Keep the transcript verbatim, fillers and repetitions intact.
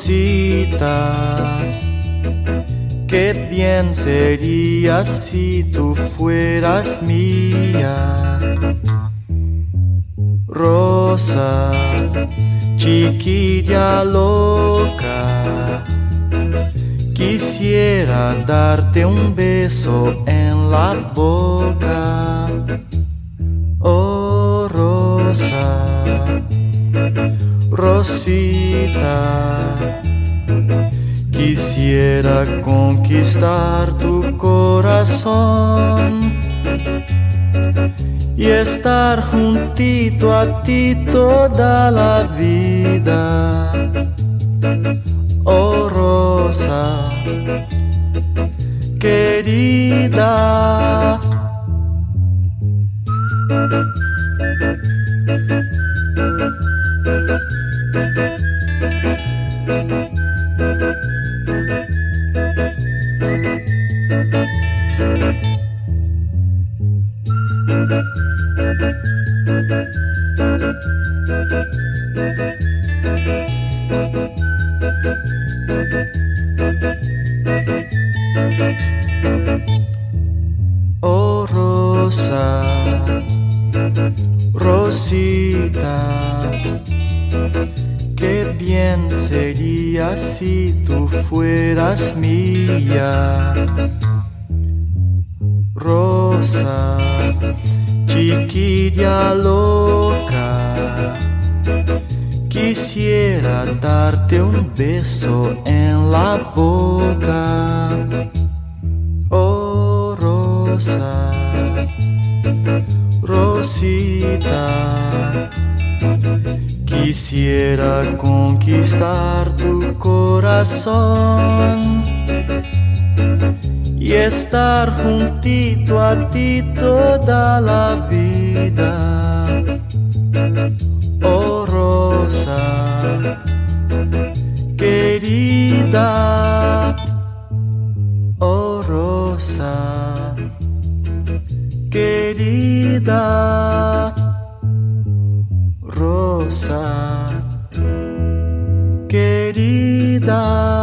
Rosita, qué bien sería si tú fueras mía. Rosa, chiquilla loca, quisiera darte un beso en la boca. Oh Rosa, Rosita, quisiera conquistar tu corazón y estar juntito a ti toda la vida. Oh Rosa, querida. Oh Rosa, Rosita, qué bien sería si tú fueras mía. Rosa, chiquilla loca, quisiera darte un beso en la boca. Oh Rosa, Rosita, quisiera conquistar tu corazón y estar juntito a ti toda la vida. Oh Rosa, querida. Oh Rosa, querida. Rosa, querida.